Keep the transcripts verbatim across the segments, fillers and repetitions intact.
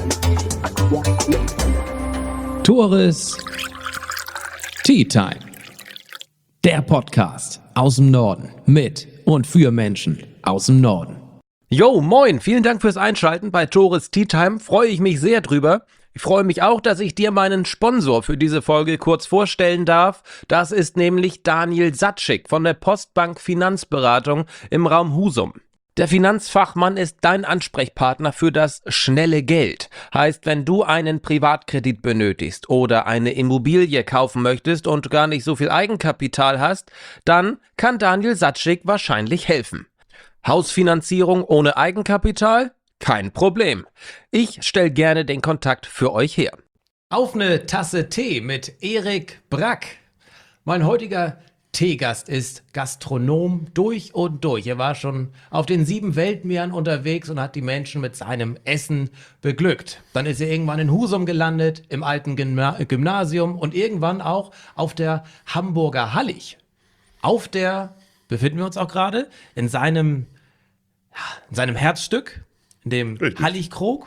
Tores Tea Time. Der Podcast aus dem Norden mit und für Menschen aus dem Norden. Jo, moin, vielen Dank fürs Einschalten bei Tores Tea Time, freue ich mich sehr drüber. Ich freue mich auch, dass ich dir meinen Sponsor für diese Folge kurz vorstellen darf. Das ist nämlich Daniel Satschik von der Postbank Finanzberatung im Raum Husum. Der Finanzfachmann ist dein Ansprechpartner für das schnelle Geld. Heißt, wenn du einen Privatkredit benötigst oder eine Immobilie kaufen möchtest und gar nicht so viel Eigenkapital hast, dann kann Daniel Satschik wahrscheinlich helfen. Hausfinanzierung ohne Eigenkapital? Kein Problem. Ich stelle gerne den Kontakt für euch her. Auf eine Tasse Tee mit Erik Brack. Mein heutiger Teegast ist Gastronom durch und durch. Er war schon auf den sieben Weltmeeren unterwegs und hat die Menschen mit seinem Essen beglückt. Dann ist er irgendwann in Husum gelandet, im alten Gymna- Gymnasium und irgendwann auch auf der Hamburger Hallig. Auf der befinden wir uns auch gerade in seinem, ja, in seinem Herzstück, in dem Richtig. Halligkrog.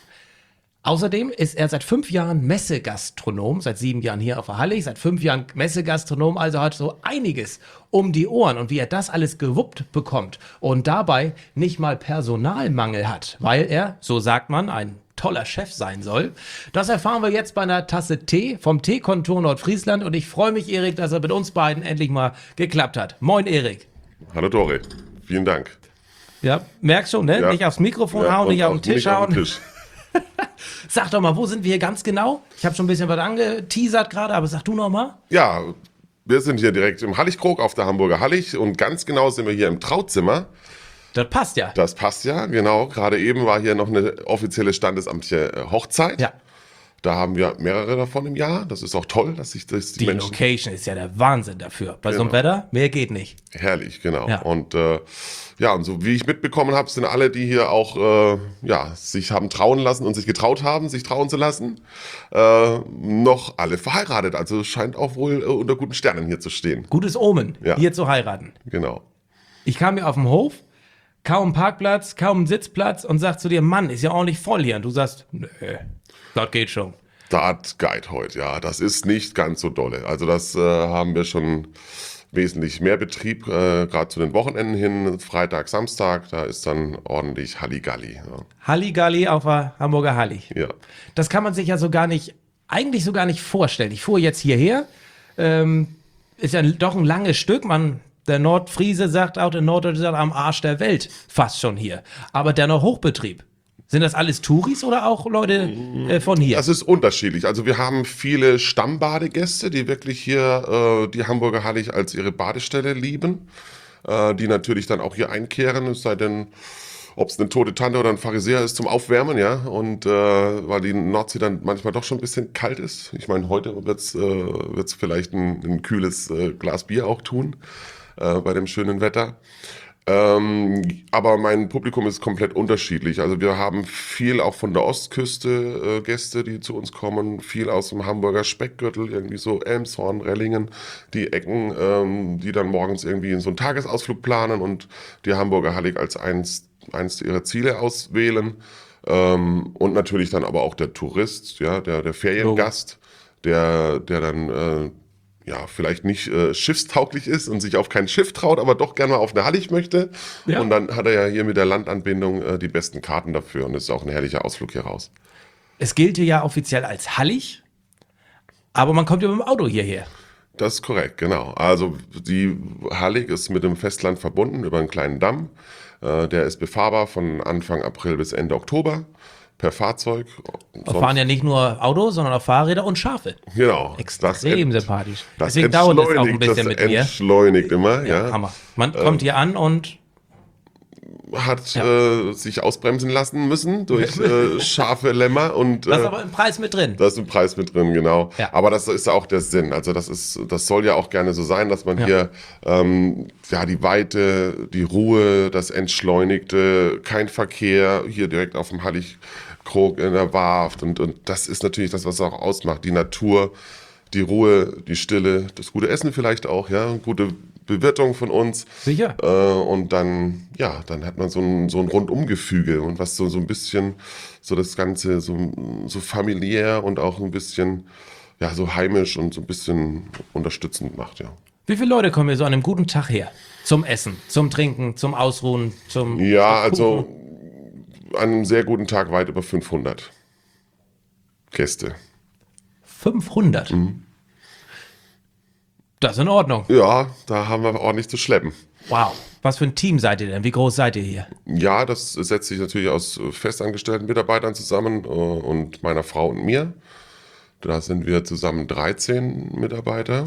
Außerdem ist er seit fünf Jahren Messegastronom, seit sieben Jahren hier auf der Hallig, seit fünf Jahren Messegastronom, also hat so einiges um die Ohren. Und wie er das alles gewuppt bekommt und dabei nicht mal Personalmangel hat, weil er, so sagt man, ein toller Chef sein soll, das erfahren wir jetzt bei einer Tasse Tee vom Teekontor Nordfriesland. Und ich freue mich, Erik, dass er mit uns beiden endlich mal geklappt hat. Moin, Erik. Hallo Dore, vielen Dank. Ja, merkst schon, ne? Ja. Nicht aufs Mikrofon Ja, hauen, und nicht auf den auch Tisch nicht auf hauen. den Tisch. Sag doch mal, wo sind wir hier ganz genau? Ich habe schon ein bisschen was angeteasert gerade, aber sag du noch mal. Ja, wir sind hier direkt im Halligkrog auf der Hamburger Hallig und ganz genau sind wir hier im Trauzimmer. Das passt ja. Das passt ja, genau. Gerade eben war hier noch eine offizielle standesamtliche Hochzeit. Ja. Da haben wir mehrere davon im Jahr. Das ist auch toll, dass sich das die, Die Menschen... Location ist ja der Wahnsinn dafür. Bei so einem Genau. Wetter, mehr geht nicht. Herrlich, genau. Ja. Und äh, ja, und so wie ich mitbekommen habe, sind alle, die hier auch äh, ja, sich haben trauen lassen und sich getraut haben, sich trauen zu lassen, äh, noch alle verheiratet. Also scheint auch wohl äh, unter guten Sternen hier zu stehen. Gutes Omen, Ja. hier zu heiraten. Genau. Ich kam hier auf den Hof, kaum Parkplatz, kaum Sitzplatz und sag zu dir, Mann, ist ja ordentlich voll hier. Und du sagst, nö, das geht schon. Das geht heute, ja. Das ist nicht ganz so dolle. Also das äh, haben wir schon wesentlich mehr Betrieb, äh, gerade zu den Wochenenden hin, Freitag, Samstag, da ist dann ordentlich Halligalli. Ja. Halligalli auf der Hamburger Hallig. Ja. Das kann man sich ja so gar nicht, eigentlich so gar nicht vorstellen. Ich fuhr jetzt hierher, ähm, ist ja doch ein langes Stück, man, der Nordfriese sagt auch, der Norddeutsche sagt, am Arsch der Welt fast schon hier. Aber dennoch Hochbetrieb. Sind das alles Touris oder auch Leute äh, von hier? Das ist unterschiedlich. Also wir haben viele Stammbadegäste, die wirklich hier äh, die Hamburger Hallig als ihre Badestelle lieben, äh, die natürlich dann auch hier einkehren, es sei denn, ob es eine tote Tante oder ein Pharisäer ist zum Aufwärmen, ja, und äh, weil die Nordsee dann manchmal doch schon ein bisschen kalt ist. Ich meine, heute wird es äh, wird's vielleicht ein, ein kühles äh, Glas Bier auch tun, äh, bei dem schönen Wetter. Ähm, aber mein Publikum ist komplett unterschiedlich. Also wir haben viel auch von der Ostküste äh, Gäste, die zu uns kommen, viel aus dem Hamburger Speckgürtel, irgendwie so Elmshorn, Rellingen, die Ecken, ähm, die dann morgens irgendwie so einen Tagesausflug planen und die Hamburger Hallig als eins, eins ihrer Ziele auswählen. Ähm, und natürlich dann aber auch der Tourist, ja, der, der Feriengast, der, der dann äh, ja, vielleicht nicht äh, schiffstauglich ist und sich auf kein Schiff traut, aber doch gerne mal auf eine Hallig möchte. Ja. Und dann hat er ja hier mit der Landanbindung äh, die besten Karten dafür und das ist auch ein herrlicher Ausflug hier raus. Es gilt hier ja offiziell als Hallig, aber man kommt ja mit dem Auto hierher. Das ist korrekt, genau. Also die Hallig ist mit dem Festland verbunden über einen kleinen Damm. Äh, der ist befahrbar von Anfang April bis Ende Oktober per Fahrzeug. Da fahren ja nicht nur Autos, sondern auch Fahrräder und Schafe. Genau. Extrem ent- sympathisch. Das Deswegen dauert es auch ein entschleunigt, bisschen das mit mir. entschleunigt immer, ja. Ja, Hammer. Man kommt hier an und Hat Ja. äh, sich ausbremsen lassen müssen durch äh, scharfe Lämmer und das ist äh, aber im Preis mit drin. da ist ein Preis mit drin, genau. Ja. Aber das ist auch der Sinn. Also das ist, das soll ja auch gerne so sein, dass man Ja. hier ähm, ja die Weite, die Ruhe, das Entschleunigte, kein Verkehr hier direkt auf dem Halligkrog in der Warft und und das ist natürlich das, was es auch ausmacht. Die Natur, die Ruhe, die Stille, das gute Essen vielleicht auch, ja, gute Bewirtung von uns. Sicher. Äh, und dann, ja, dann hat man so ein, so ein Rundumgefüge und was so, so ein bisschen so das Ganze so, so familiär und auch ein bisschen, ja, so heimisch und so ein bisschen unterstützend macht, ja. Wie viele Leute kommen hier so an einem guten Tag her? Zum Essen, zum Trinken, zum Ausruhen, zum... Ja, zum also an einem sehr guten Tag weit über fünfhundert Gäste. fünfhundert? Mhm. Das ist in Ordnung. Ja, da haben wir ordentlich zu schleppen. Wow. Was für ein Team seid ihr denn? Wie groß seid ihr hier? Ja, das setzt sich natürlich aus festangestellten Mitarbeitern zusammen äh, und meiner Frau und mir. Da sind wir zusammen dreizehn Mitarbeiter.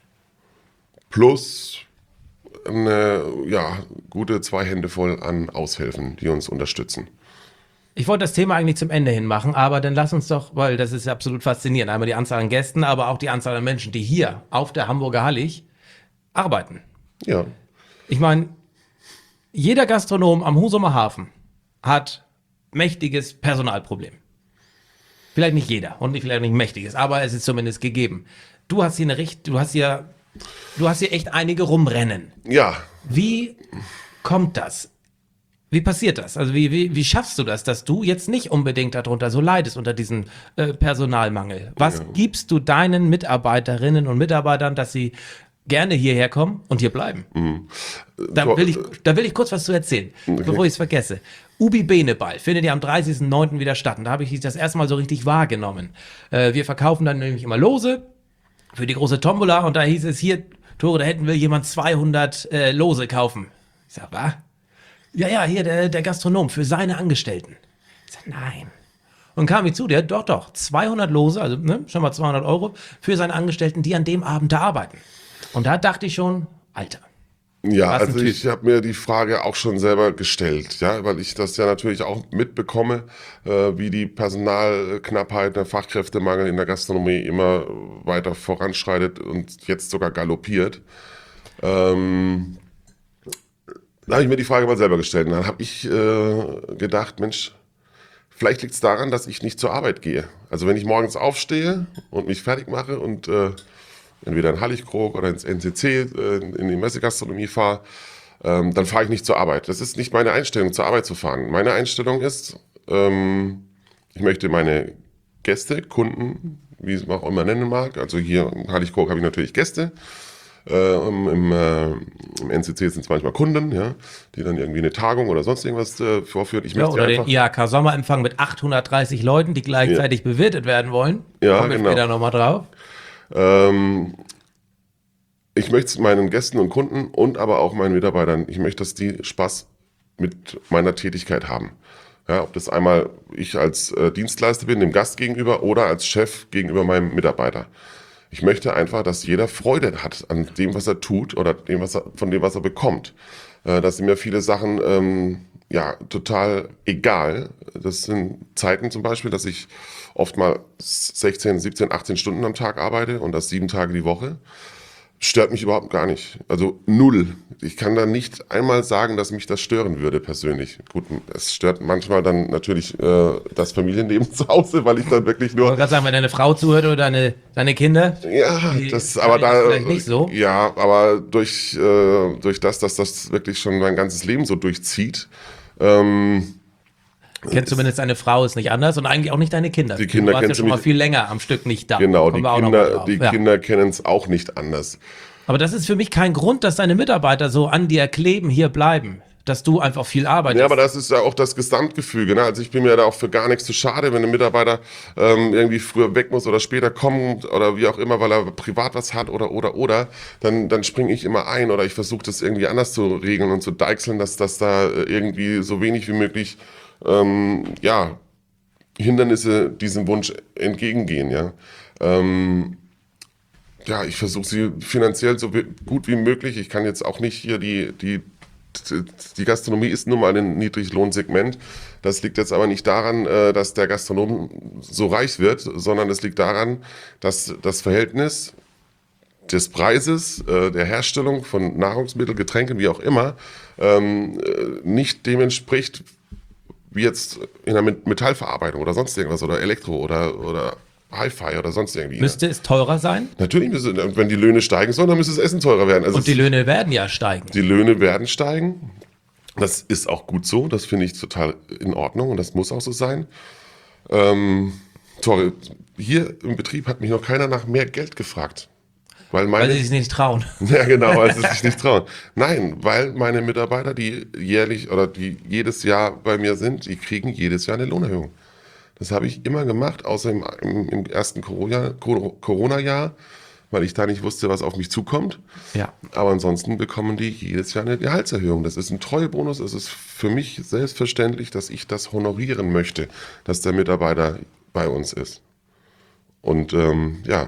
Plus eine ja, gute zwei Hände voll an Aushilfen, die uns unterstützen. Ich wollte das Thema eigentlich zum Ende hin machen, aber dann lass uns doch, weil das ist absolut faszinierend, einmal die Anzahl an Gästen, aber auch die Anzahl an Menschen, die hier auf der Hamburger Hallig arbeiten. Ja. Ich meine, jeder Gastronom am Husumer Hafen hat mächtiges Personalproblem. Vielleicht nicht jeder und vielleicht nicht mächtiges, aber es ist zumindest gegeben. Du hast hier eine Richt, du hast hier, du hast hier echt einige rumrennen. Ja. Wie kommt das? Wie passiert das? Also wie, wie, wie schaffst du das, dass du jetzt nicht unbedingt darunter so leidest, unter diesem äh, Personalmangel? Was Ja. gibst du deinen Mitarbeiterinnen und Mitarbeitern, dass sie gerne hierher kommen und hier bleiben? Mhm. Da, will ich, da will ich kurz was zu erzählen, Okay. bevor ich es vergesse. Ubi Beneball findet ja am dreißigsten neunten wieder statt. Und da habe ich das erste Mal so richtig wahrgenommen. Äh, wir verkaufen dann nämlich immer Lose für die große Tombola. Und da hieß es hier, Tore, da hätten will jemand zweihundert äh, Lose kaufen. Ich sag, was? Ja, ja, hier der, der Gastronom für seine Angestellten. Ich sag, nein. Und kam ich zu, der, doch, doch, zweihundert Lose, also ne, schon mal zweihundert Euro für seine Angestellten, die an dem Abend da arbeiten. Und da dachte ich schon, Alter. Ja, Was ein also Typ. ich habe mir die Frage auch schon selber gestellt, ja, weil ich das ja natürlich auch mitbekomme, äh, wie die Personalknappheit, der Fachkräftemangel in der Gastronomie immer weiter voranschreitet und jetzt sogar galoppiert. Ähm, da habe ich mir die Frage mal selber gestellt. Und dann habe ich äh, gedacht, Mensch, vielleicht liegt es daran, dass ich nicht zur Arbeit gehe. Also wenn ich morgens aufstehe und mich fertig mache und äh, entweder in Halligkrog oder ins N C C, äh, in die Messegastronomie fahre, ähm, dann fahre ich nicht zur Arbeit. Das ist nicht meine Einstellung, zur Arbeit zu fahren. Meine Einstellung ist, ähm, ich möchte meine Gäste, Kunden, wie es man auch immer nennen mag, also hier in Halligkrog habe ich natürlich Gäste, äh, im, im, äh, im N C C sind es manchmal Kunden, ja, die dann irgendwie eine Tagung oder sonst irgendwas äh, vorführen. Ich Ja, möchte oder einfach, den I H K-Sommerempfang mit achthundertdreißig Leuten, die gleichzeitig bewirtet werden wollen. Ja, Kommen wir genau. später nochmal drauf. Ähm, ich möchte es meinen Gästen und Kunden und aber auch meinen Mitarbeitern, ich möchte, dass die Spaß mit meiner Tätigkeit haben. Ja, ob das einmal ich als äh, Dienstleister bin, dem Gast gegenüber oder als Chef gegenüber meinem Mitarbeiter. Ich möchte einfach, dass jeder Freude hat an dem, was er tut oder dem, was er, von dem, was er bekommt. Äh, das sind mir viele Sachen ähm, ja, total egal. Das sind Zeiten zum Beispiel, dass ich oft mal sechzehn, siebzehn, achtzehn Stunden am Tag arbeite und das sieben Tage die Woche. Stört mich überhaupt gar nicht. Also null. Ich kann da nicht einmal sagen, dass mich das stören würde persönlich. Gut, es stört manchmal dann natürlich äh, das Familienleben zu Hause, weil ich dann wirklich Ich wollte nur... gerade sagen, wenn deine Frau zuhört oder deine, deine Kinder. Ja, Die das, kann aber ich da, vielleicht nicht so. ja, aber durch, äh, durch das, dass das wirklich schon mein ganzes Leben so durchzieht, ähm, Kennt zumindest deine Frau, ist nicht anders und eigentlich auch nicht deine Kinder. Die Kinder du warst ja kennst schon du mal mich- viel länger am Stück nicht da. genau, die Kommen wir auch noch mal Kinder, drauf. die Ja. Kinder kennen es auch nicht anders. Aber das ist für mich kein Grund, dass deine Mitarbeiter so an dir kleben, hier bleiben. Dass du einfach viel arbeitest. Ja, aber das ist ja auch das Gesamtgefüge. Ne? Also ich bin mir da auch für gar nichts zu schade, wenn ein Mitarbeiter ähm, irgendwie früher weg muss oder später kommt oder wie auch immer, weil er privat was hat oder oder oder, dann, dann springe ich immer ein oder ich versuche das irgendwie anders zu regeln und zu deichseln, dass das da äh, irgendwie so wenig wie möglich ähm, ja, Hindernisse diesem Wunsch entgegengehen. Ja, ähm, ja ich versuche sie finanziell so wie- gut wie möglich. Ich kann jetzt auch nicht hier die, die Die Gastronomie ist nun mal ein Niedriglohnsegment. Das liegt jetzt aber nicht daran, äh, dass der Gastronom so reich wird, sondern es liegt daran, dass das Verhältnis des Preises, äh, der Herstellung von Nahrungsmitteln, Getränken, wie auch immer, ähm, äh, nicht dem entspricht, wie jetzt in der Met- Metallverarbeitung oder sonst irgendwas oder Elektro oder, oder Hi-Fi oder sonst irgendwie. Müsste es teurer sein? Natürlich, müsste, wenn die Löhne steigen sollen, dann müsste das Essen teurer werden. Also Und die Löhne werden ja steigen. Die Löhne werden steigen. Das ist auch gut so. Das finde ich total in Ordnung und das muss auch so sein. Ähm, sorry, hier im Betrieb hat mich noch keiner nach mehr Geld gefragt. Weil, meine, weil sie sich nicht trauen. Ja, genau, weil sie sich nicht trauen. Nein, weil meine Mitarbeiter, die jährlich oder die jedes Jahr bei mir sind, die kriegen jedes Jahr eine Lohnerhöhung. Das habe ich immer gemacht, außer im, im, im ersten Corona-Jahr, weil ich da nicht wusste, was auf mich zukommt. Ja. Aber ansonsten bekommen die jedes Jahr eine Gehaltserhöhung. Das ist ein Treuebonus. Es ist für mich selbstverständlich, dass ich das honorieren möchte, dass der Mitarbeiter bei uns ist. Und ähm, ja,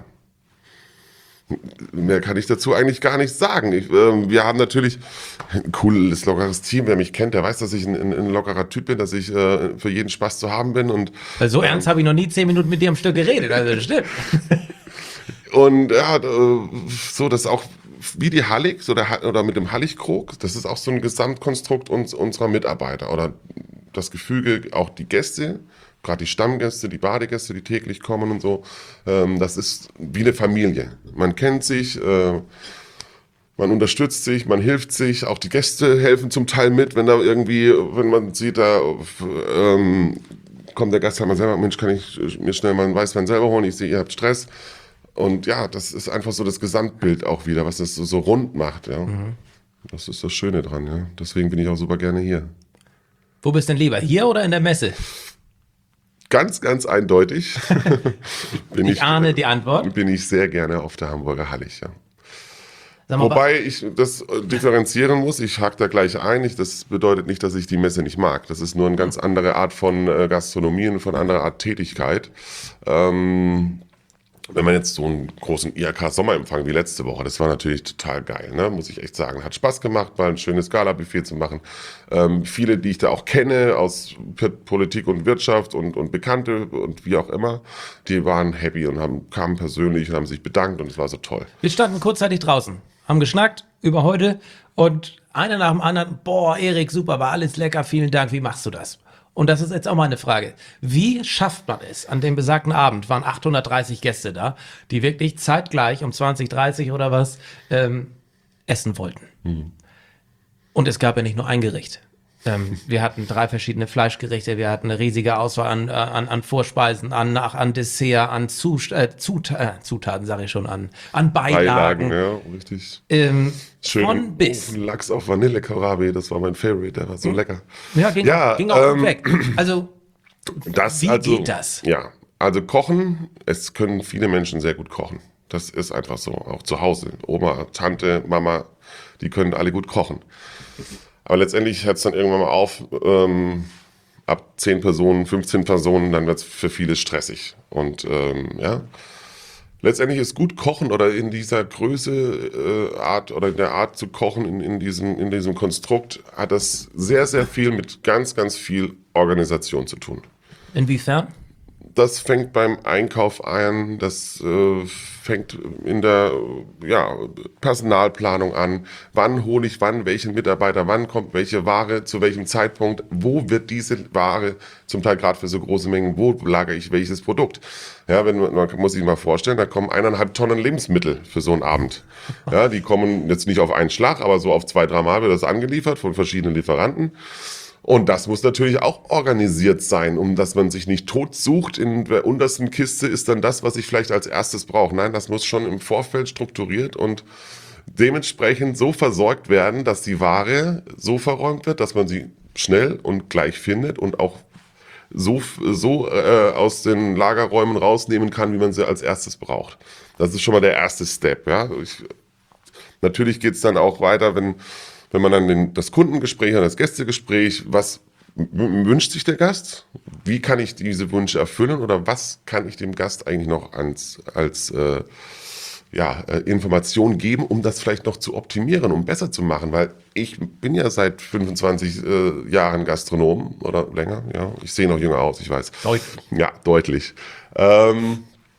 mehr kann ich dazu eigentlich gar nicht sagen. Ich, äh, wir haben natürlich ein cooles, lockeres Team. Wer mich kennt, der weiß, dass ich ein, ein, ein lockerer Typ bin, dass ich äh, für jeden Spaß zu haben bin. Und, Weil so ernst habe ich noch nie zehn Minuten mit dir am Stück geredet. Also das stimmt. Und ja, so das auch wie die Hallig so der, oder mit dem Halligkrog, das ist auch so ein Gesamtkonstrukt uns, unserer Mitarbeiter oder das Gefüge, auch die Gäste, gerade die Stammgäste, die Badegäste, die täglich kommen und so, ähm, das ist wie eine Familie. Man kennt sich, äh, man unterstützt sich, man hilft sich, auch die Gäste helfen zum Teil mit, wenn da irgendwie, wenn man sieht, da ähm, kommt der Gast, hat man selber, Mensch, kann ich mir schnell mal einen Weißwein selber holen, ich sehe, ihr habt Stress. Und ja, das ist einfach so das Gesamtbild auch wieder, was das so, so rund macht. Ja. Mhm. Das ist das Schöne dran. Ja. Deswegen bin ich auch super gerne hier. Wo bist du denn lieber, hier oder in der Messe? Ganz, ganz eindeutig. bin ich, ich ahne die Antwort. Bin ich sehr gerne auf der Hamburger Hallig, ja. Mal, wobei ich das differenzieren muss, ich hake da gleich ein, ich, das bedeutet nicht, dass ich die Messe nicht mag. Das ist nur eine ganz andere Art von äh, Gastronomie und von anderer Art Tätigkeit. Ähm, Wenn man jetzt so einen großen I H K-Sommerempfang wie letzte Woche, das war natürlich total geil, ne? Muss ich echt sagen. Hat Spaß gemacht, mal ein schönes Gala-Buffet zu machen. Ähm, viele, die ich da auch kenne, aus P- Politik und Wirtschaft und, und Bekannte und wie auch immer, die waren happy und haben, kamen persönlich und haben sich bedankt und es war so toll. Wir standen kurzzeitig draußen, haben geschnackt über heute und einer nach dem anderen, boah, Erik, super, war alles lecker, vielen Dank, wie machst du das? Und das ist jetzt auch mal eine Frage. Wie schafft man es? An dem besagten Abend waren achthundertdreißig Gäste da, die wirklich zeitgleich um zwanzig Uhr dreißig oder was ähm, essen wollten. Mhm. Und es gab ja nicht nur ein Gericht. Ähm, wir hatten drei verschiedene Fleischgerichte, wir hatten eine riesige Auswahl an, an, an Vorspeisen, an, an Dessert, an Zust äh, Zut äh, Zutaten, sage ich schon, an, an Beilagen. Beilagen, ja, richtig. Ähm, Schön von bis. Lachs auf Vanille-Kohlrabi, das war mein Favorite, der war so mhm. lecker. Ja, ging, ja, ging auch ähm, weg. Also, das, wie also, geht das? Ja, also kochen, es können viele Menschen sehr gut kochen. Das ist einfach so, auch zu Hause. Oma, Tante, Mama, die können alle gut kochen. Aber letztendlich hört es dann irgendwann mal auf, ähm, ab zehn Personen, fünfzehn Personen, dann wird es für viele stressig. Und ähm, ja, letztendlich ist gut kochen oder in dieser Größe, äh, Art oder in der Art zu kochen, in, in, diesem, in diesem Konstrukt, hat das sehr, sehr viel mit ganz, ganz viel Organisation zu tun. Inwiefern? Das fängt beim Einkauf an, das äh, fängt in der ja, Personalplanung an. Wann hole ich wann welchen Mitarbeiter, wann kommt welche Ware, zu welchem Zeitpunkt, wo wird diese Ware, zum Teil gerade für so große Mengen, wo lagere ich welches Produkt. Ja, wenn man, man muss sich mal vorstellen, da kommen eineinhalb Tonnen Lebensmittel für so einen Abend. Ja, die kommen jetzt nicht auf einen Schlag, aber so auf zwei, drei Mal wird das angeliefert von verschiedenen Lieferanten. Und das muss natürlich auch organisiert sein, um dass man sich nicht tot sucht. In der untersten Kiste ist dann das, was ich vielleicht als erstes brauche. Nein, das muss schon im Vorfeld strukturiert und dementsprechend so versorgt werden, dass die Ware so verräumt wird, dass man sie schnell und gleich findet und auch so, so äh, aus den Lagerräumen rausnehmen kann, wie man sie als erstes braucht. Das ist schon mal der erste Step. Ja? Ich, natürlich geht es dann auch weiter, wenn... Wenn man dann den, das Kundengespräch und das Gästegespräch, was w- wünscht sich der Gast? Wie kann ich diese Wünsche erfüllen? Oder was kann ich dem Gast eigentlich noch als, als äh, ja, äh, Information geben, um das vielleicht noch zu optimieren, um besser zu machen? Weil ich bin ja seit fünfundzwanzig äh, Jahren Gastronom oder länger. Ja, ich sehe noch jünger aus, ich weiß. Deutlich. Ja, deutlich. Ähm,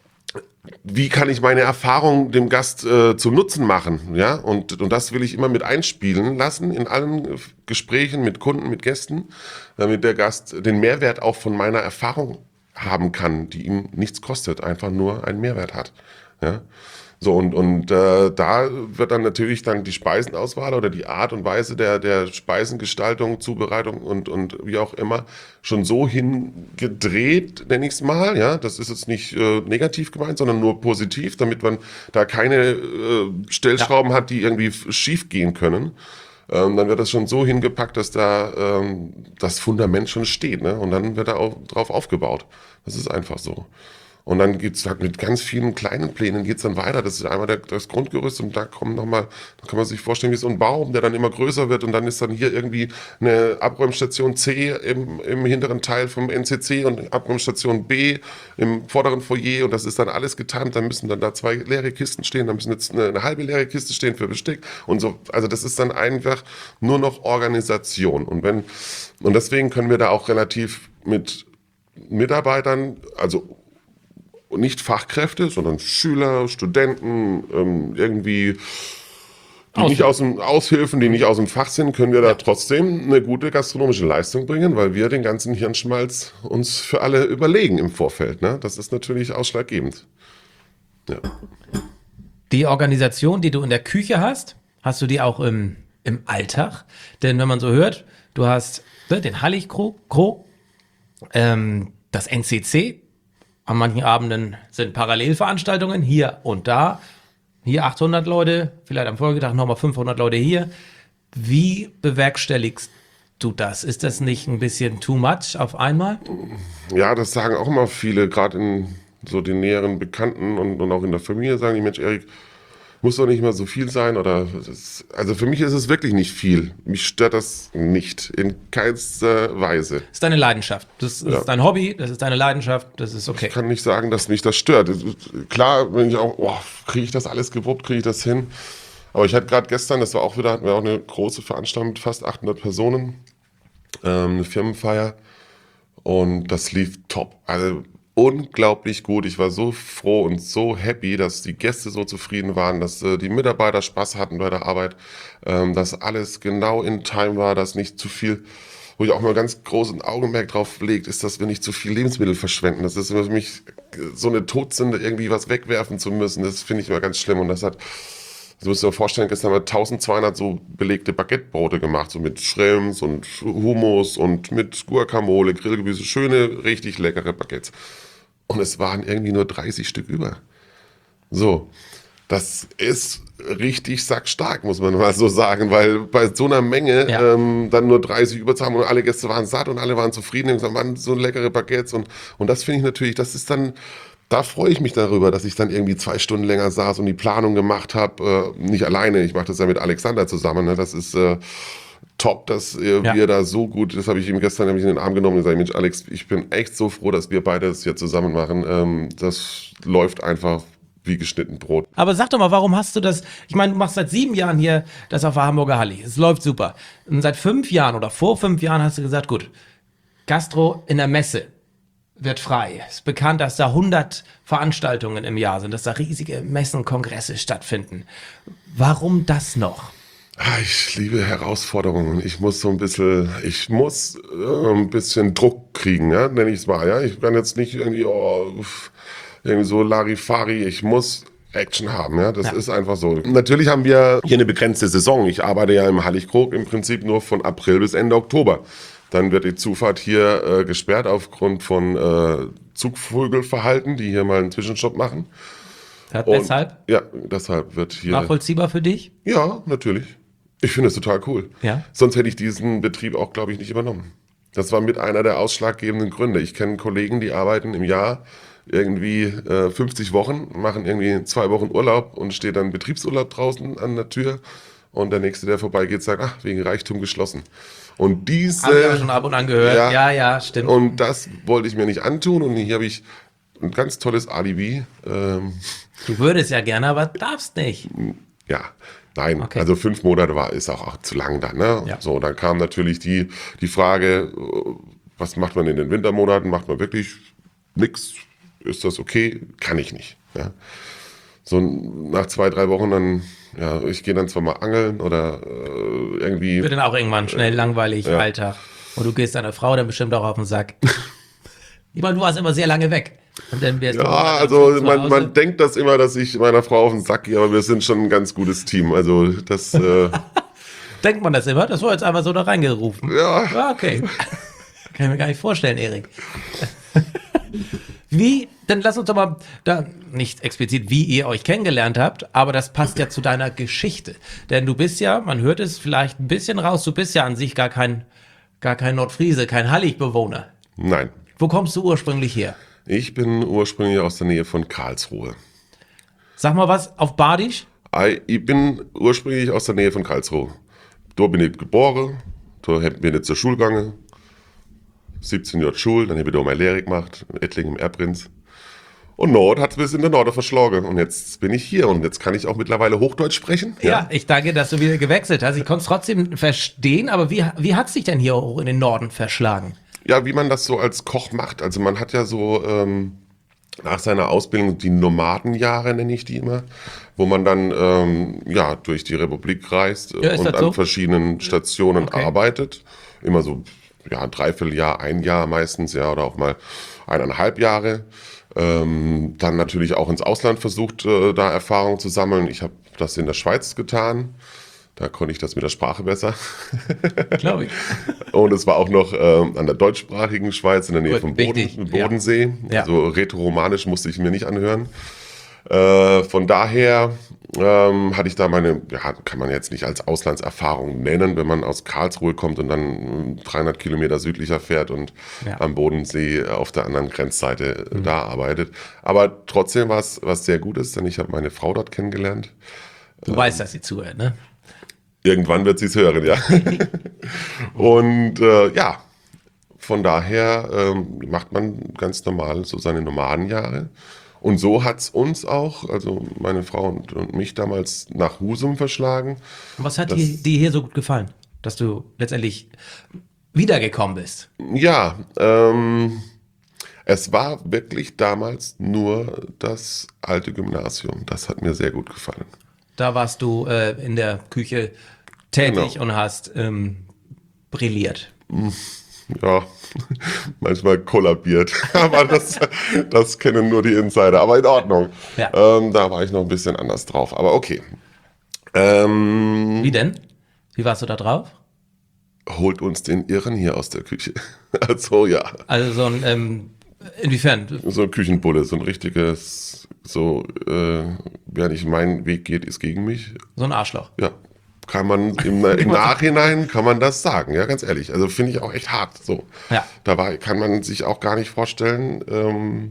Wie kann ich meine Erfahrung dem Gast äh, zu Nutzen machen? Ja, und, und das will ich immer mit einspielen lassen in allen Gesprächen mit Kunden, mit Gästen, damit der Gast den Mehrwert auch von meiner Erfahrung haben kann, die ihm nichts kostet, einfach nur einen Mehrwert hat. Ja? So, und, und äh, da wird dann natürlich dann die Speisenauswahl oder die Art und Weise der, der Speisengestaltung, Zubereitung und, und wie auch immer schon so hingedreht, nenne ich es mal. Ja, das ist jetzt nicht äh, negativ gemeint, sondern nur positiv, damit man da keine äh, Stellschrauben ja. hat, die irgendwie schief gehen können. Ähm, dann wird das schon so hingepackt, dass da ähm, das Fundament schon steht. Ne? Und dann wird da auch drauf aufgebaut. Das ist einfach so. Und dann geht's halt mit ganz vielen kleinen Plänen geht's dann weiter. Das ist einmal der, das Grundgerüst und da kommen nochmal, da kann man sich vorstellen, wie so ein Baum, der dann immer größer wird und dann ist dann hier irgendwie eine Abräumstation C im, im hinteren Teil vom N C C und Abräumstation B im vorderen Foyer und das ist dann alles getimt. Dann müssen dann da zwei leere Kisten stehen, dann müssen jetzt eine, eine halbe leere Kiste stehen für Besteck und so. Also das ist dann einfach nur noch Organisation. Und wenn, und deswegen können wir da auch relativ mit Mitarbeitern, also nicht Fachkräfte, sondern Schüler, Studenten, ähm, irgendwie, die Aushilfen. nicht aus dem Aushilfen, die nicht aus dem Fach sind, können wir da trotzdem eine gute gastronomische Leistung bringen, weil wir den ganzen Hirnschmalz uns für alle überlegen im Vorfeld. Ne? Das ist natürlich ausschlaggebend. Ja. Die Organisation, die du in der Küche hast, hast du die auch im, im Alltag? Denn wenn man so hört, du hast ne, den Halligkrog, ähm, das N C C, an manchen Abenden sind Parallelveranstaltungen hier und da. Hier achthundert Leute, vielleicht am Folgetag nochmal fünfhundert Leute hier. Wie bewerkstelligst du das? Ist das nicht ein bisschen too much auf einmal? Ja, das sagen auch immer viele, gerade in so den näheren Bekannten und, und auch in der Familie sagen die, Mensch, Erik, muss doch nicht mal so viel sein oder das, also für mich ist es wirklich nicht viel. Mich stört das nicht, in keinster Weise. Das ist deine Leidenschaft. Das ist Ja. dein Hobby, das ist deine Leidenschaft, das ist okay. Ich kann nicht sagen, dass mich das stört. Klar, wenn ich auch, oh, kriege ich das alles gewuppt, kriege ich das hin. Aber ich hatte gerade gestern, das war auch wieder, hatten wir auch eine große Veranstaltung mit fast achthundert Personen, ähm, eine Firmenfeier und das lief top. Also unglaublich gut. Ich war so froh und so happy, dass die Gäste so zufrieden waren, dass äh, die Mitarbeiter Spaß hatten bei der Arbeit, ähm, dass alles genau in Time war, dass nicht zu viel, wo ich auch mal ganz großen Augenmerk drauf legt, ist, dass wir nicht zu viel Lebensmittel verschwenden. Das ist für mich so eine Todsünde, irgendwie was wegwerfen zu müssen. Das finde ich immer ganz schlimm und das hat, du musst dir vorstellen, gestern haben wir eintausendzweihundert so belegte Baguettebrote gemacht, so mit Shrimps und Hummus und mit Guacamole, Grillgemüse, schöne, richtig leckere Baguettes. Und es waren irgendwie nur dreißig Stück über. So, das ist richtig sackstark, muss man mal so sagen, weil bei so einer Menge Ja. ähm, dann nur dreißig über zu haben und alle Gäste waren satt und alle waren zufrieden und gesagt, Mann, so leckere Baguettes und, und das finde ich natürlich, das ist dann, da freue ich mich darüber, dass ich dann irgendwie zwei Stunden länger saß und die Planung gemacht habe, äh, nicht alleine, ich mache das ja mit Alexander zusammen, ne? Das ist äh, top, dass äh, Ja. wir da so gut, das habe ich ihm gestern nämlich in den Arm genommen und gesagt, Mensch Alex, ich bin echt so froh, dass wir beide das hier zusammen machen, ähm, das läuft einfach wie geschnitten Brot. Aber sag doch mal, warum hast du das? Ich meine, du machst seit sieben Jahren hier das auf der Hamburger Halli. Es läuft super. Und seit fünf Jahren oder vor fünf Jahren hast du gesagt, gut, Gastro in der Messe wird frei. Es ist bekannt, dass da hundert Veranstaltungen im Jahr sind, dass da riesige Messen, Kongresse stattfinden. Warum das noch? Ah, Ich liebe Herausforderungen. Ich muss so ein bisschen, ich muss äh, ein bisschen Druck kriegen, ja, nenne ich es mal. Ja, ich kann jetzt nicht irgendwie, oh, irgendwie so Larifari. Ich muss Action haben, ja. Das Ja. ist einfach so. Natürlich haben wir hier eine begrenzte Saison. Ich arbeite ja im Halligkrog im Prinzip nur von April bis Ende Oktober. Dann wird die Zufahrt hier äh, gesperrt aufgrund von äh, Zugvögelverhalten, die hier mal einen Zwischenstopp machen. Hat Und, deshalb Ja, deshalb wird hier. nachvollziehbar für dich? Ja, natürlich. Ich finde es total cool. Ja. Sonst hätte ich diesen Betrieb auch, glaube ich, nicht übernommen. Das war mit einer der ausschlaggebenden Gründe. Ich kenne Kollegen, die arbeiten im Jahr irgendwie äh, fünfzig Wochen, machen irgendwie zwei Wochen Urlaub und steht dann Betriebsurlaub draußen an der Tür und der Nächste, der vorbeigeht, sagt, ach, wegen Reichtum geschlossen. Und diese... Habe ich auch schon ab und an gehört. Ja. Ja, ja, stimmt. Und das wollte ich mir nicht antun und hier habe ich ein ganz tolles Alibi. Ähm, Du würdest ja gerne, aber darfst nicht. Ja, nein, Okay. also fünf Monate war ist auch, auch zu lang dann. Ne? Ja. So, dann kam natürlich die, die Frage, äh, was macht man in den Wintermonaten? Macht man wirklich nichts? Ist das okay? Kann ich nicht. Ja? So nach zwei, drei Wochen dann, ja, ich gehe dann zwar mal angeln oder äh, irgendwie. Wird dann auch irgendwann schnell langweilig, Ja. Alltag. Und du gehst deiner Frau dann bestimmt auch auf den Sack. Ich meine, du warst immer sehr lange weg. Und dann wärst Ja, du irgendwann also zu man, Hause. man denkt das immer, dass ich meiner Frau auf den Sack gehe, aber wir sind schon ein ganz gutes Team. Also das, äh, Denkt man das immer? Das war jetzt einfach so da reingerufen. ja, Ah, okay. Kann ich mir gar nicht vorstellen, Erik. Wie, dann lass uns doch mal, da, nicht explizit, wie ihr euch kennengelernt habt, aber das passt ja zu deiner Geschichte. Denn du bist ja, man hört es vielleicht ein bisschen raus, du bist ja an sich gar kein, gar kein Nordfriese, kein Hallig-Bewohner. nein. Wo kommst du ursprünglich her? Ich bin ursprünglich aus der Nähe von Karlsruhe. Sag mal was auf Badisch. Ei, Ich bin ursprünglich aus der Nähe von Karlsruhe. Da bin ich geboren, da bin ich zur Schule gegangen. siebzehn Jahre Schule, dann habe ich da meine Lehre gemacht, in Ettlingen im Erbprinz. Und Nord hat es bis in den Norden verschlagen. Und jetzt bin ich hier und jetzt kann ich auch mittlerweile Hochdeutsch sprechen. Ja, ich danke, dass du wieder gewechselt hast. Ich konnte es trotzdem verstehen, aber wie, wie hat es dich denn hier hoch in den Norden verschlagen? Ja, wie man das so als Koch macht. Also man hat ja so ähm, nach seiner Ausbildung die Nomadenjahre, nenne ich die immer, wo man dann ähm, ja durch die Republik reist Ja, ist und das an so? verschiedenen Stationen Okay. arbeitet. Immer so ja, ein Dreivierteljahr, ein Jahr meistens, ja, oder auch mal eineinhalb Jahre. Ähm, dann natürlich auch ins Ausland versucht, äh, da Erfahrung zu sammeln. Ich habe das in der Schweiz getan. Da konnte ich das mit der Sprache besser. Glaube ich. Und es war auch noch ähm, an der deutschsprachigen Schweiz in der Nähe Gut, vom Boden, wichtig, Bodensee. Ja. Also rätoromanisch musste ich mir nicht anhören. Äh, von daher ähm, hatte ich da meine, ja, kann man jetzt nicht als Auslandserfahrung nennen, wenn man aus Karlsruhe kommt und dann dreihundert Kilometer südlicher fährt und Ja. am Bodensee auf der anderen Grenzseite äh, da arbeitet. Aber trotzdem war es was sehr Gutes, denn ich habe meine Frau dort kennengelernt. Du weißt, dass sie zuhört, ne? Irgendwann wird sie es hören, ja. Und äh, ja, von daher ähm, macht man ganz normal so seine Nomadenjahre. Und so hat es uns auch, also meine Frau und, und mich damals nach Husum verschlagen. Und was hat Das- dir, dir hier so gut gefallen, dass du letztendlich wiedergekommen bist? Ja, ähm, es war wirklich damals nur das alte Gymnasium. Das hat mir sehr gut gefallen. Da warst du äh, in der Küche tätig Genau. und hast ähm, brilliert. Ja, manchmal kollabiert. Aber das, das kennen nur die Insider. Aber in Ordnung. Ja. Ähm, da war ich noch ein bisschen anders drauf. Aber okay. Ähm, Wie denn? Wie warst du da drauf? holt uns den Irren hier aus der Küche. Also ja, Also so ein, ähm, inwiefern? so ein Küchenbulle, so ein richtiges, so, äh, wer nicht meinen Weg geht, ist gegen mich. So ein Arschloch. Ja, kann man im, im Nachhinein kann man das sagen, ja, ganz ehrlich. Also finde ich auch echt hart. So, Ja. dabei kann man sich auch gar nicht vorstellen, ähm,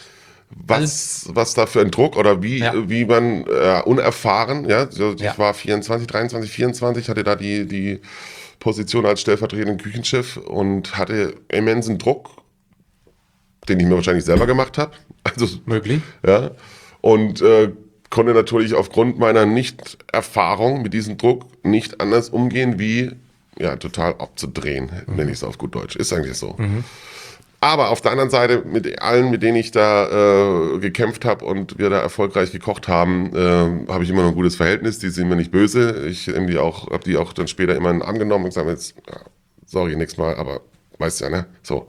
was, was da für ein Druck oder wie, Ja. wie man äh, unerfahren, ja, so, ich Ja. war vierundzwanzig, dreiundzwanzig, vierundzwanzig, hatte da die, die Position als stellvertretender Küchenchef und hatte immensen Druck, den ich mir wahrscheinlich selber gemacht habe. Also Möglich. ja, und äh, konnte natürlich aufgrund meiner Nicht-Erfahrung mit diesem Druck nicht anders umgehen, wie ja, total abzudrehen, Mhm. nenne ich es auf gut Deutsch. Ist eigentlich so. Aber auf der anderen Seite, mit allen, mit denen ich da äh, gekämpft habe und wir da erfolgreich gekocht haben, äh, habe ich immer noch ein gutes Verhältnis. Die sind mir nicht böse. Ich habe die auch, hab die auch dann später immer in den Arm genommen und gesagt, jetzt, ja, sorry, nächstes Mal, aber weißt ja, ne? So.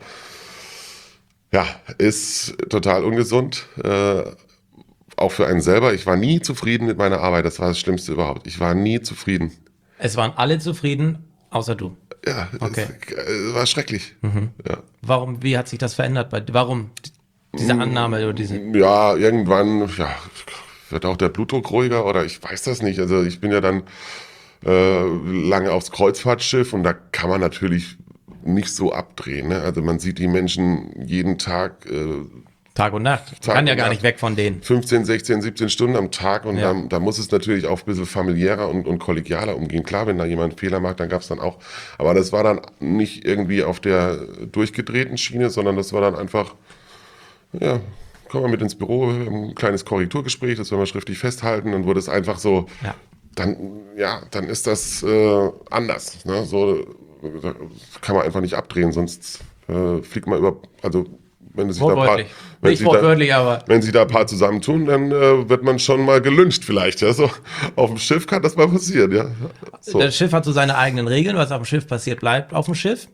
Ja, ist total ungesund. Äh, auch für einen selber. Ich war nie zufrieden mit meiner Arbeit. Das war das Schlimmste überhaupt. Ich war nie zufrieden. Es waren alle zufrieden, außer du. Ja, Okay. es äh, war schrecklich. Ja. Warum, wie hat sich das verändert? Bei, warum diese Annahme oder diese? Ja, irgendwann ja, wird auch der Blutdruck ruhiger oder ich weiß das nicht. Also ich bin ja dann äh, lange aufs Kreuzfahrtschiff und da kann man natürlich nicht so abdrehen. Ne? Also man sieht die Menschen jeden Tag äh, Tag und Nacht. Man Tag kann ja und gar Nacht. nicht weg von denen. fünfzehn, sechzehn, siebzehn Stunden am Tag und Ja. da, da muss es natürlich auch ein bisschen familiärer und, und kollegialer umgehen. Klar, wenn da jemand einen Fehler macht, dann gab es dann auch. Aber das war dann nicht irgendwie auf der durchgedrehten Schiene, sondern das war dann einfach, ja, komm mal mit ins Büro, wir haben ein kleines Korrekturgespräch, das werden wir schriftlich festhalten, dann wurde es einfach so, Ja. dann, ja, dann ist das äh, anders. Ne? So da kann man einfach nicht abdrehen, sonst äh, fliegt man über, also wenn es sich da ein paar, Wortwörtlich. wenn Nicht sich da, wortwörtlich, aber wenn sich da ein paar zusammentun, dann äh, wird man schon mal gelyncht vielleicht. Ja? So, auf dem Schiff kann das mal passieren. Ja? So. das Schiff hat so seine eigenen Regeln. Was auf dem Schiff passiert, bleibt auf dem Schiff.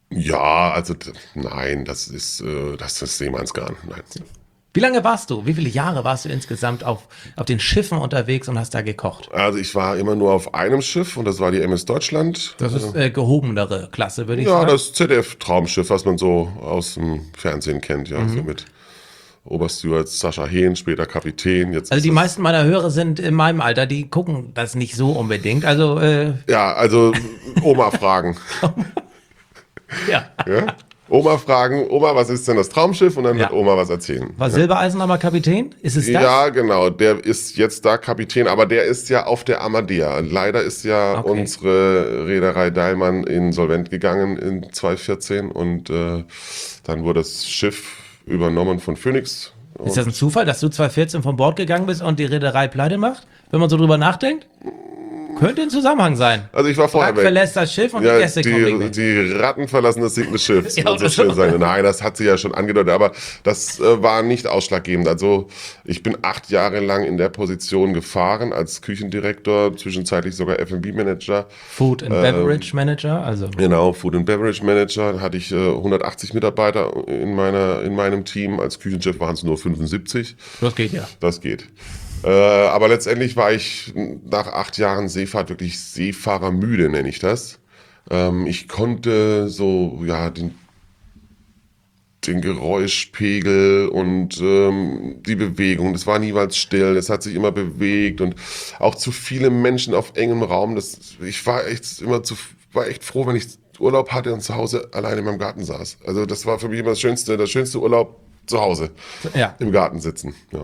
Ja, also d- nein, das ist, äh, das ist Seemannsgarn. Nein. Wie lange warst du? Wie viele Jahre warst du insgesamt auf, auf den Schiffen unterwegs und hast da gekocht? Also ich war immer nur auf einem Schiff und das war die M S Deutschland. Das ist äh, gehobenere Klasse, würde ich Ja, sagen. das Z D F-Traumschiff, was man so aus dem Fernsehen kennt, ja, Mhm. so mit Obersteward Sascha Hehn, später Kapitän. Jetzt Also ist die das- meisten meiner Hörer sind in meinem Alter, die gucken das nicht so unbedingt. Also, äh, Ja, also Oma fragen. ja. Ja? Oma fragen, Oma, was ist denn das Traumschiff? Und dann Ja. wird Oma was erzählen. War Silbereisen aber Kapitän? Ist es das? Ja, genau, der ist jetzt da Kapitän, aber der ist ja auf der Amadea. Leider ist ja Okay. unsere Reederei Deilmann insolvent gegangen in zweitausendvierzehn und äh, dann wurde das Schiff übernommen von Phoenix. Ist das ein Zufall, dass du zweitausendvierzehn von Bord gegangen bist und die Reederei pleite macht? Wenn man so drüber nachdenkt? Könnte ein Zusammenhang sein. Also ich war vorher Brack weg. verlässt das Schiff und die Ja, Gäste kommen die, nicht. die Ratten verlassen das sinkende Schiff. Ja, Ja, so oder schön so. sein. Nein, das hat sie ja schon angedeutet, aber das äh, war nicht ausschlaggebend. Also ich bin acht Jahre lang in der Position gefahren als Küchendirektor, zwischenzeitlich sogar F und B-Manager. Food and Beverage Manager, also Genau, Food and Beverage Manager. Da hatte ich äh, hundertachtzig Mitarbeiter in, meiner, in meinem Team. Als Küchenchef waren es nur fünfundsiebzig. das geht ja. Das geht. Äh, aber letztendlich war ich nach acht Jahren Seefahrt wirklich seefahrermüde, nenne ich das. Ähm, ich konnte so, ja, den, den Geräuschpegel und ähm, die Bewegung, das war niemals still, es hat sich immer bewegt und auch zu viele Menschen auf engem Raum. Das, ich war echt immer zu, war echt froh, wenn ich Urlaub hatte und zu Hause alleine in meinem Garten saß. Also das war für mich immer das Schönste, das schönste Urlaub zu Hause, Ja. im Garten sitzen. Ja.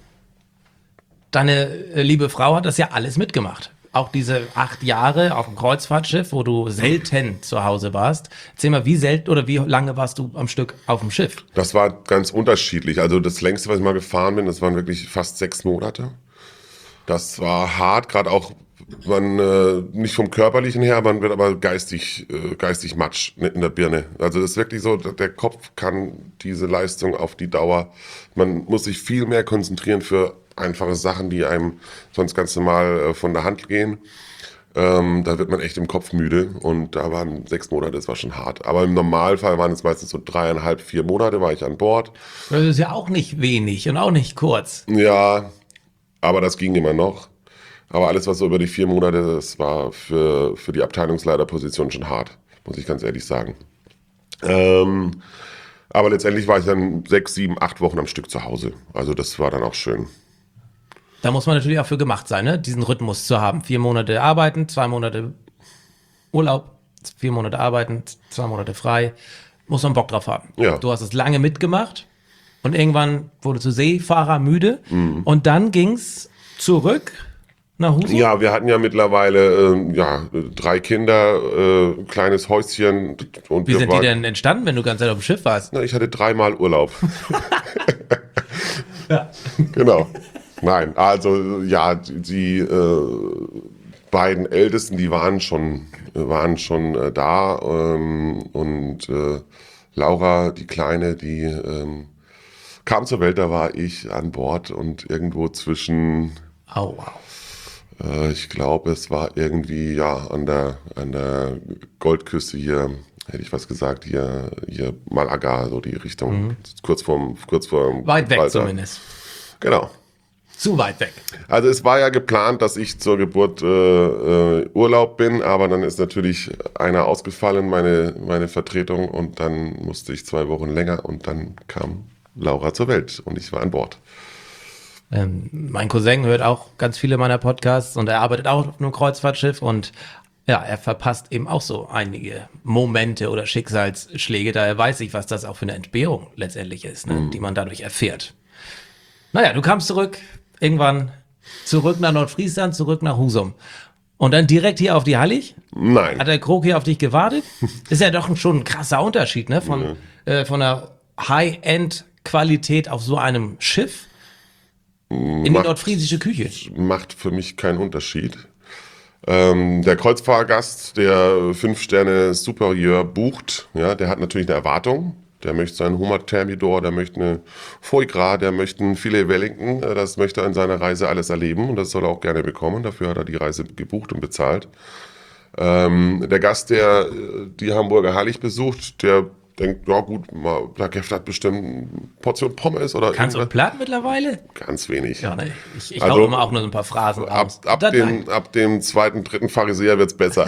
Deine äh, liebe Frau hat das ja alles mitgemacht. Auch diese acht Jahre auf dem Kreuzfahrtschiff, wo du selten zu Hause warst. Erzähl mal, wie selten oder wie lange warst du am Stück auf dem Schiff? Das war ganz unterschiedlich. Also das längste, was ich mal gefahren bin, das waren wirklich fast sechs Monate. Das war hart, gerade auch man äh, nicht vom Körperlichen her, man wird aber geistig, äh, geistig matsch in der Birne. Also das ist wirklich so, der Kopf kann diese Leistung auf die Dauer, man muss sich viel mehr konzentrieren für einfache Sachen, die einem sonst ganz normal äh, von der Hand gehen. Ähm, da wird man echt im Kopf müde und da waren sechs Monate, das war schon hart. Aber im Normalfall waren es meistens so dreieinhalb, vier Monate, war ich an Bord. Das ist ja auch nicht wenig und auch nicht kurz. Ja, aber das ging immer noch. Aber alles, was so über die vier Monate, das war für, für die Abteilungsleiterposition schon hart, muss ich ganz ehrlich sagen. Ähm, aber letztendlich war ich dann sechs, sieben, acht Wochen am Stück zu Hause. Also das war dann auch schön. Da muss man natürlich auch für gemacht sein, ne? Diesen Rhythmus zu haben. Vier Monate arbeiten, zwei Monate Urlaub, vier Monate arbeiten, zwei Monate frei. Muss man Bock drauf haben. Ja. Du hast es lange mitgemacht und irgendwann wurdest du Seefahrer müde Mhm. und dann ging's zurück nach Husum. Ja, wir hatten ja mittlerweile ähm, ja, drei Kinder, äh, ein kleines Häuschen. Und Wie wir sind die waren- denn entstanden, wenn du ganz Zeit auf dem Schiff warst? Na, ich hatte dreimal Urlaub. Ja. Genau. Nein, also ja, die, die äh, beiden Ältesten, die waren schon, waren schon äh, da ähm, und äh, Laura, die Kleine, die ähm, kam zur Welt, da war ich an Bord und irgendwo zwischen, Au, wow. äh, ich glaube, es war irgendwie ja an der an der Goldküste hier, hätte ich was gesagt, hier hier Malaga, so die Richtung, kurz vorm kurz vorm Weit weg Gibraltar. zumindest. Genau. Zu weit weg. Also es war ja geplant, dass ich zur Geburt äh, äh, Urlaub bin, aber dann ist natürlich einer ausgefallen, meine, meine Vertretung, und dann musste ich zwei Wochen länger und dann kam Laura zur Welt und ich war an Bord. Ähm, mein Cousin hört auch ganz viele meiner Podcasts und er arbeitet auch auf einem Kreuzfahrtschiff und ja, er verpasst eben auch so einige Momente oder Schicksalsschläge. Daher weiß ich, was das auch für eine Entbehrung letztendlich ist, ne, die man dadurch erfährt. Naja, du kamst zurück, irgendwann zurück nach Nordfriesland, zurück nach Husum. Und dann direkt hier auf die Hallig? Nein. Hat der Krog hier auf dich gewartet? Ist ja doch schon ein krasser Unterschied, ne? Von, äh, von der High-End-Qualität auf so einem Schiff in die Macht- nordfriesische Küche. Macht für mich keinen Unterschied. Ähm, der Kreuzfahrgast, der fünf Sterne Superieur bucht, ja, der hat natürlich eine Erwartung. Der möchte seinen Hummer Thermidor, der möchte eine Foie Gras, der möchte ein Filet Wellington. äh, Das möchte er in seiner Reise alles erleben und das soll er auch gerne bekommen. Dafür hat er die Reise gebucht und bezahlt. Ähm, der Gast, der äh, die Hamburger Hallig besucht, der denkt, ja gut, mal, der Gäste hat bestimmt eine Portion Pommes oder Kannst du irgendwas. platt mittlerweile? Ganz wenig. Ja, ne? Ich, ich Also, hau immer auch nur so ein paar Phrasen Ab, raus. ab, Dann nein. dem, ab dem zweiten, dritten Pharisäer wird's besser.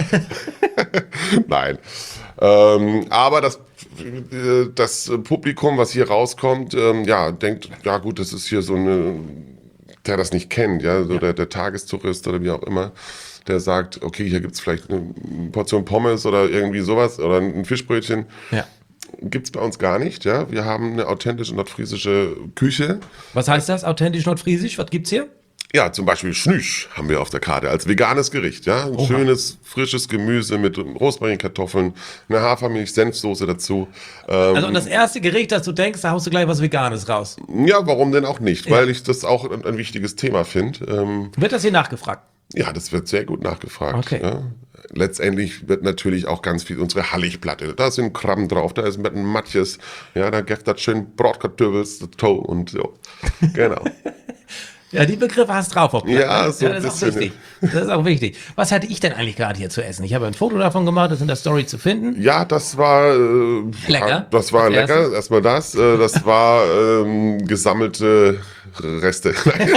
Nein. Ähm, aber das, äh, das Publikum, was hier rauskommt, ähm, ja, denkt, ja gut, das ist hier so eine, der das nicht kennt, ja, so Ja. Der, der Tagestourist oder wie auch immer, der sagt, okay, hier gibt's vielleicht eine Portion Pommes oder irgendwie sowas oder ein Fischbrötchen. Ja. Gibt's bei uns gar nicht, ja. Wir haben eine authentische nordfriesische Küche. Was heißt das? Authentisch nordfriesisch? Was gibt's hier? Ja, zum Beispiel Schnüsch haben wir auf der Karte als veganes Gericht, ja. Ein Oha. schönes, frisches Gemüse mit Rosmarinkartoffeln, eine Hafermilch, Senfsoße dazu. Ähm, Also und das erste Gericht, das du denkst, da haust du gleich was Veganes raus. ja, warum denn auch nicht? Weil ich das auch ein, ein wichtiges Thema finde. Ähm, Wird das hier nachgefragt? ja, das wird sehr gut nachgefragt. Okay. Ja. Letztendlich wird natürlich auch ganz viel unsere Halligplatte. Da sind Krabben drauf, da ist mit ein Matjes, ja, da gibt das schön Brotkartoffeln, Toe und so. Genau. Ja, die Begriffe hast drauf. Auf Platt, Ja, ne? so das ist auch ein bisschen. wichtig. Das ist auch wichtig. Was hatte ich denn eigentlich gerade hier zu essen? Ich habe ein Foto davon gemacht, das ist in der Story zu finden. Ja, das war äh, Lecker. Das war Als lecker. erstes. Erstmal das. Äh, das war ähm, gesammelte Reste.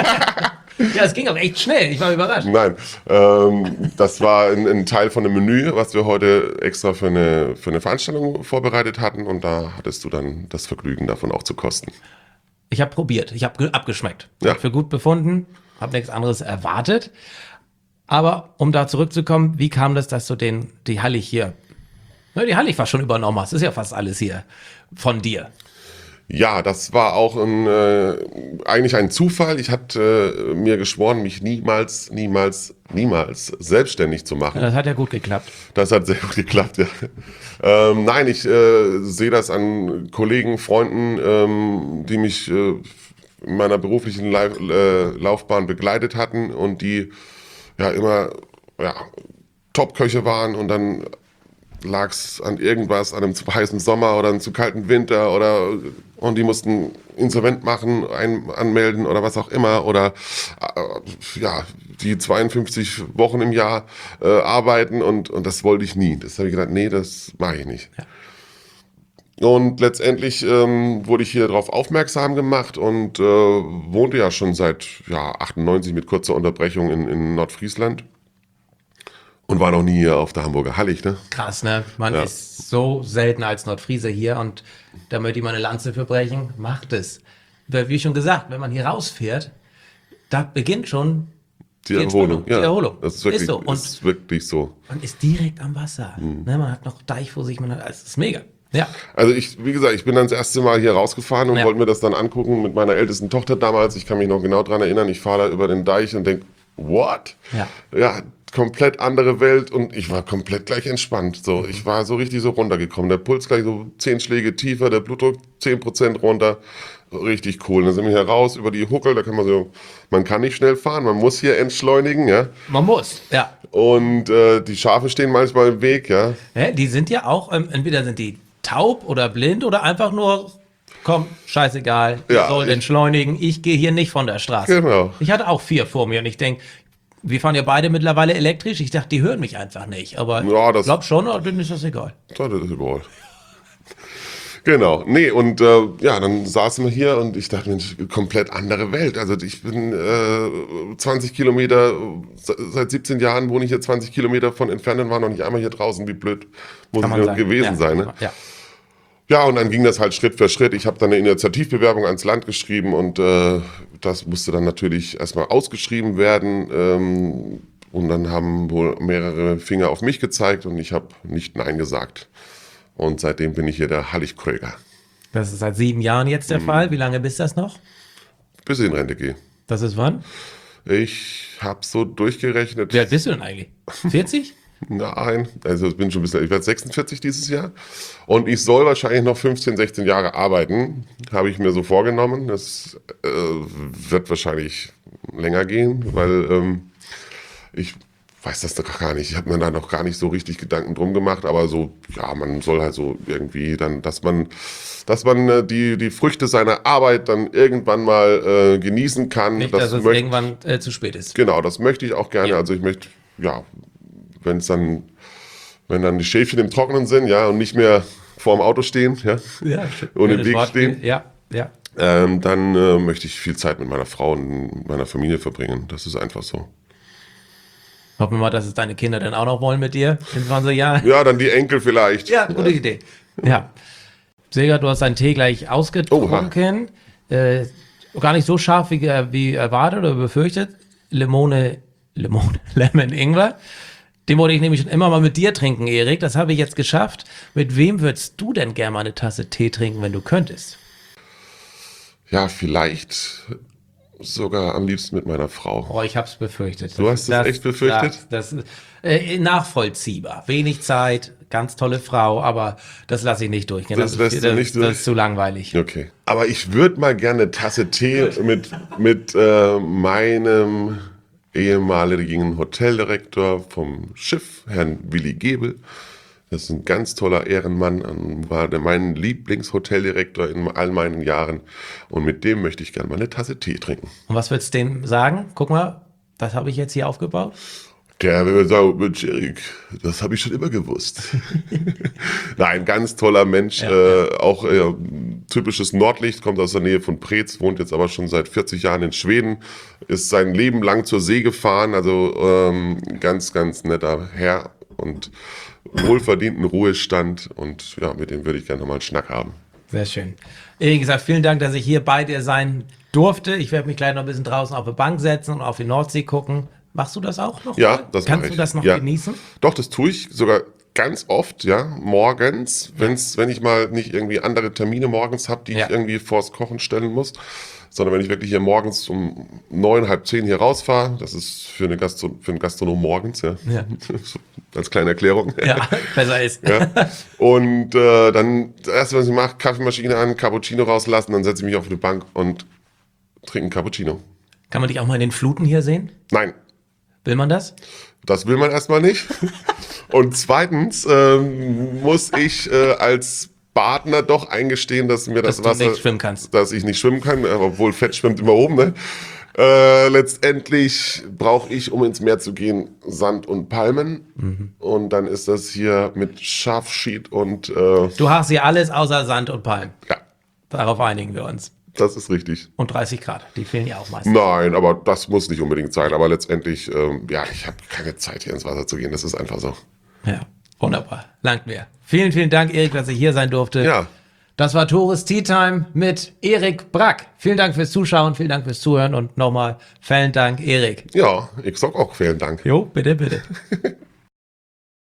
Ja, es ging auch echt schnell. Ich war überrascht. Nein, ähm, das war ein, ein Teil von einem Menü, was wir heute extra für eine für eine Veranstaltung vorbereitet hatten, und da hattest du dann das Vergnügen, davon auch zu kosten. Ich habe probiert. Ich habe abgeschmeckt. Ja. Hab für gut befunden. Habe nichts anderes erwartet. Aber um da zurückzukommen, wie kam das, dass du den, die Hallig hier, na, die Hallig war schon übernommen hast. Ist ja fast alles hier von dir. Ja, das war auch ein, äh, eigentlich ein Zufall. Ich hatte äh, mir geschworen, mich niemals, niemals, niemals selbstständig zu machen. Das hat ja gut geklappt. Das hat sehr gut geklappt, ja. Ähm, nein, ich äh, sehe das an Kollegen, Freunden, ähm, die mich äh, in meiner beruflichen Lauf, äh, Laufbahn begleitet hatten und die ja immer ja, Top-Köche waren, und dann lag es an irgendwas, an einem zu heißen Sommer oder einem zu kalten Winter, oder und die mussten insolvent machen, ein, anmelden oder was auch immer, oder äh, ja, die zweiundfünfzig Wochen im Jahr äh, arbeiten, und, und das wollte ich nie. Das habe ich gedacht, nee, das mache ich nicht. Ja. Und letztendlich ähm, wurde ich hier darauf aufmerksam gemacht und äh, wohnte ja schon seit ja, achtundneunzig mit kurzer Unterbrechung in, in Nordfriesland. Und war noch nie hier auf der Hamburger Hallig, ne? Krass, ne? Man Ja. ist so selten als Nordfriese hier, und da möchte ich mal eine Lanze für brechen. Macht es. Weil, wie schon gesagt, wenn man hier rausfährt, da beginnt schon Die Die Erholung. Entspannung, die Erholung. Das ist wirklich, Ist so. Und- ist wirklich so. man ist direkt am Wasser. Mhm. Ne? Man hat noch Deich vor sich, man hat, es ist mega. Ja. Also ich, wie gesagt, ich bin dann das erste Mal hier rausgefahren und Ja. wollte mir das dann angucken mit meiner ältesten Tochter damals. Ich kann mich noch genau dran erinnern. Ich fahre da über den Deich und denke, what? Ja. Ja, komplett andere Welt, und ich war komplett gleich entspannt. So, Mhm. ich war so richtig so runtergekommen. Der Puls gleich so zehn Schläge tiefer, der Blutdruck zehn Prozent runter. Richtig cool. Dann sind wir hier raus über die Huckel, da kann man so, man kann nicht schnell fahren, man muss hier entschleunigen, ja. Man muss, ja. Und äh, die Schafe stehen manchmal im Weg, ja. ja. Die sind ja auch, ähm, entweder sind die taub oder blind oder einfach nur, komm, scheißegal, ihr Ja, sollt ich- entschleunigen, ich gehe hier nicht von der Straße. Genau. Ich hatte auch vier vor mir und ich denke, wir fahren ja beide mittlerweile elektrisch. Ich dachte, die hören mich einfach nicht. Aber Ja, das- ich glaube schon, aber denen ist das egal. Das ist überall. Genau, nee, und äh, ja, dann saßen wir hier und ich dachte, Mensch, komplett andere Welt. Also ich bin äh, zwanzig Kilometer, se- seit siebzehn Jahren wohne ich hier zwanzig Kilometer von entfernt und war noch nicht einmal hier draußen. Wie blöd muss Kann ich man noch sagen. gewesen ja. sein. Ne? Ja. Ja, und dann ging das halt Schritt für Schritt. Ich habe dann eine Initiativbewerbung ans Land geschrieben, und äh, das musste dann natürlich erstmal ausgeschrieben werden. Ähm, und dann haben wohl mehrere Finger auf mich gezeigt und ich habe nicht Nein gesagt. Und seitdem bin ich hier der Halligkröger, Das ist seit sieben Jahren jetzt Mhm. der Fall. Wie lange bist das noch? bis ich in Rente gehe. Das ist wann? Ich habe so durchgerechnet. Wie alt bist du denn eigentlich? vierzig? Nein, also ich bin schon ein bisschen, ich werde sechsundvierzig dieses Jahr und ich soll wahrscheinlich noch fünfzehn, sechzehn Jahre arbeiten, habe ich mir so vorgenommen. Das äh, wird wahrscheinlich länger gehen, weil ähm, ich weiß das doch gar nicht. Ich habe mir da noch gar nicht so richtig Gedanken drum gemacht, aber so, ja, man soll halt so irgendwie dann, dass man, dass man äh, die, die Früchte seiner Arbeit dann irgendwann mal äh, genießen kann. Nicht, Das dass es möcht- irgendwann äh, zu spät ist. Genau, das möchte ich auch gerne. Ja. Also ich möchte, ja, wenn es dann, wenn dann die Schäfchen im Trockenen sind, ja, und nicht mehr vor dem Auto stehen, ja, Ja, und im schönes Weg Wortspiel. stehen, Ja, ja. ähm, dann äh, möchte ich viel Zeit mit meiner Frau und meiner Familie verbringen. Das ist einfach so. Hoffen wir mal, dass es deine Kinder dann auch noch wollen mit dir in zwanzig Jahren. Ja, dann die Enkel vielleicht. Ja, gute Idee. Ja. Seger, du hast deinen Tee gleich ausgetrunken. Äh, gar nicht so scharf wie, wie erwartet oder befürchtet. Limone, Limone, Lemon Ingwer. Den wollte ich nämlich schon immer mal mit dir trinken, Erik. Das habe ich jetzt geschafft. Mit wem würdest du denn gerne mal eine Tasse Tee trinken, wenn du könntest? Ja, vielleicht sogar am liebsten mit meiner Frau. Oh, ich habe es befürchtet. Du hast es echt befürchtet? Das, das, äh, nachvollziehbar. Wenig Zeit, ganz tolle Frau, aber das lasse ich nicht durchgehen. Das ist- lässt du das, nicht das durch? ist zu langweilig. Okay. Aber ich würde mal gerne eine Tasse Tee mit, mit äh, meinem ehemaligen Hoteldirektor vom Schiff, Herrn Willi Gebel. Das ist ein ganz toller Ehrenmann und war der, mein Lieblingshoteldirektor in all meinen Jahren. Und mit dem möchte ich gerne mal eine Tasse Tee trinken. Und was würdest du dem sagen? Guck mal, das habe ich jetzt hier aufgebaut. Der würde sagen, Mensch, Erik, das habe ich schon immer gewusst. Nein, ganz toller Mensch, Ja, äh, auch äh, typisches Nordlicht, kommt aus der Nähe von Preetz, wohnt jetzt aber schon seit vierzig Jahren in Schweden, ist sein Leben lang zur See gefahren, also ähm, ganz, ganz netter Herr und wohlverdienten Ruhestand und ja, mit dem würde ich gerne nochmal einen Schnack haben. Sehr schön. Erik, gesagt, vielen Dank, dass ich hier bei dir sein durfte. Ich werde mich gleich noch ein bisschen draußen auf die Bank setzen und auf die Nordsee gucken. Machst du das auch noch? Ja, mal? das Kannst mache du ich. das noch Ja. genießen? Doch, das tue ich sogar ganz oft, ja, morgens, wenn's, wenn ich mal nicht irgendwie andere Termine morgens habe, die Ja. ich irgendwie vors Kochen stellen muss, sondern wenn ich wirklich hier morgens um neun, halb zehn hier rausfahre, das ist für, eine Gastro für einen Gastronom morgens, ja, Ja. So, als kleine Erklärung. Ja, besser ist. Ja. Und äh, dann, das erste, was ich mache, Kaffeemaschine an, Cappuccino rauslassen, dann setze ich mich auf die Bank und trinke einen Cappuccino. Kann man dich auch mal in den Fluten hier sehen? Nein, Will man das? das will man erstmal nicht. Und zweitens ähm, muss ich äh, als Partner doch eingestehen, dass mir das Dass du Wasser, nicht schwimmen kannst. dass ich nicht schwimmen kann, obwohl Fett schwimmt immer oben. Ne? Äh, letztendlich brauche ich, um ins Meer zu gehen, Sand und Palmen. Mhm. Und dann ist das hier mit Schafschied und äh, Du hast hier alles außer Sand und Palm. ja, Darauf einigen wir uns. das ist richtig. Und dreißig Grad, die fehlen ja auch meistens. Nein, aber das muss nicht unbedingt sein. Aber letztendlich, ähm, ja, ich habe keine Zeit, hier ins Wasser zu gehen. Das ist einfach so. Ja, wunderbar. Langt mir. Vielen, vielen Dank, Erik, dass ich hier sein durfte. Ja. Das war Tores Tea Time mit Erik Brack. Vielen Dank fürs Zuschauen, vielen Dank fürs Zuhören und nochmal vielen Dank, Erik. Ja, ich sag auch vielen Dank. Jo, bitte, bitte.